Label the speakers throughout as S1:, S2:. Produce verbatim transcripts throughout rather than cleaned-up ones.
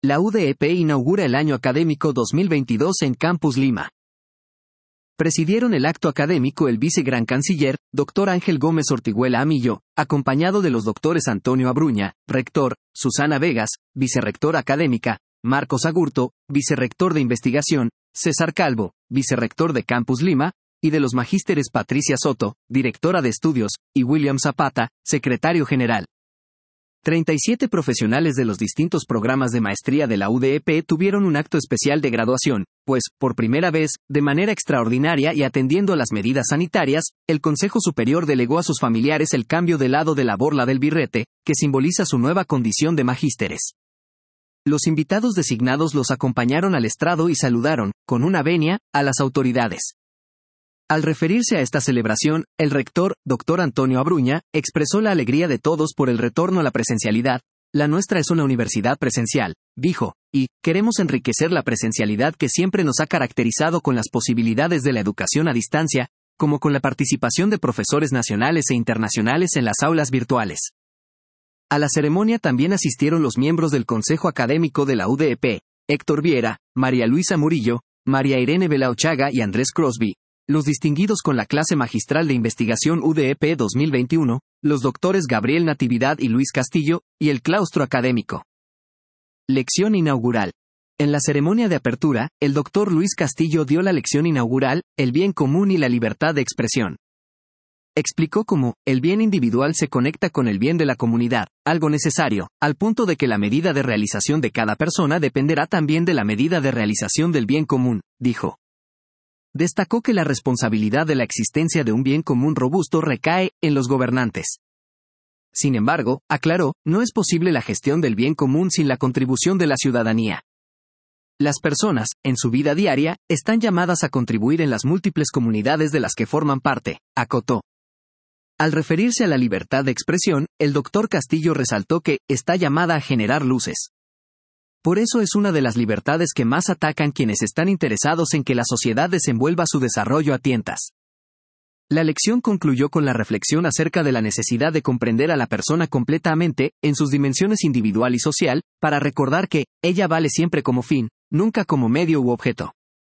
S1: La U D E P inaugura el año académico dos mil veintidós en Campus Lima. Presidieron el acto académico el vicegran canciller, doctor Ángel Gómez Ortiguela Amillo, acompañado de los doctores Antonio Abruña, rector, Susana Vegas, vicerrectora académica, Marcos Agurto, vicerrector de investigación, César Calvo, vicerrector de Campus Lima, y de los magísteres Patricia Soto, directora de estudios, y William Zapata, secretario general. treinta y siete profesionales de los distintos programas de maestría de la U D E P tuvieron un acto especial de graduación, pues, por primera vez, de manera extraordinaria y atendiendo a las medidas sanitarias, el Consejo Superior delegó a sus familiares el cambio de lado de la borla del birrete, que simboliza su nueva condición de magísteres. Los invitados designados los acompañaron al estrado y saludaron, con una venia, a las autoridades. Al referirse a esta celebración, el rector, doctor Antonio Abruña, expresó la alegría de todos por el retorno a la presencialidad. La nuestra es una universidad presencial, dijo, y queremos enriquecer la presencialidad que siempre nos ha caracterizado con las posibilidades de la educación a distancia, como con la participación de profesores nacionales e internacionales en las aulas virtuales. A la ceremonia también asistieron los miembros del Consejo Académico de la U D E P, Héctor Viera, María Luisa Murillo, María Irene Belaochaga y Andrés Crosby. Los distinguidos con la clase magistral de investigación U D E P dos mil veintiuno, los doctores Gabriel Natividad y Luis Castillo, y el claustro académico. Lección inaugural. En la ceremonia de apertura, el doctor Luis Castillo dio la lección inaugural, El bien común y la libertad de expresión. Explicó cómo, el bien individual se conecta con el bien de la comunidad, algo necesario, al punto de que la medida de realización de cada persona dependerá también de la medida de realización del bien común, dijo. Destacó que la responsabilidad de la existencia de un bien común robusto recae en los gobernantes. Sin embargo, aclaró, no es posible la gestión del bien común sin la contribución de la ciudadanía. Las personas, en su vida diaria, están llamadas a contribuir en las múltiples comunidades de las que forman parte, acotó. Al referirse a la libertad de expresión, el doctor Castillo resaltó que está llamada a generar luces. Por eso es una de las libertades que más atacan quienes están interesados en que la sociedad desenvuelva su desarrollo a tientas. La lección concluyó con la reflexión acerca de la necesidad de comprender a la persona completamente, en sus dimensiones individual y social, para recordar que, ella vale siempre como fin, nunca como medio u objeto.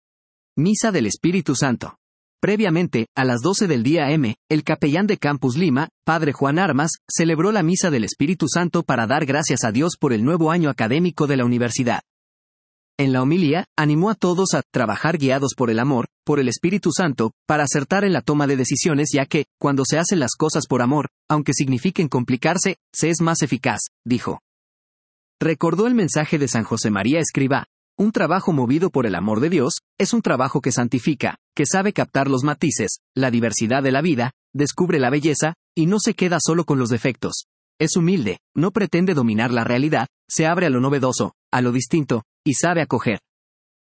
S1: Misa del Espíritu Santo. Previamente, a las doce del día eme, el capellán de Campus Lima, padre Juan Armas, celebró la Misa del Espíritu Santo para dar gracias a Dios por el nuevo año académico de la universidad. En la homilía, animó a todos a trabajar guiados por el amor, por el Espíritu Santo, para acertar en la toma de decisiones, ya que, cuando se hacen las cosas por amor, aunque signifiquen complicarse, se es más eficaz, dijo. Recordó el mensaje de San José María Escrivá. Un trabajo movido por el amor de Dios, es un trabajo que santifica, que sabe captar los matices, la diversidad de la vida, descubre la belleza, y no se queda solo con los defectos. Es humilde, no pretende dominar la realidad, se abre a lo novedoso, a lo distinto, y sabe acoger.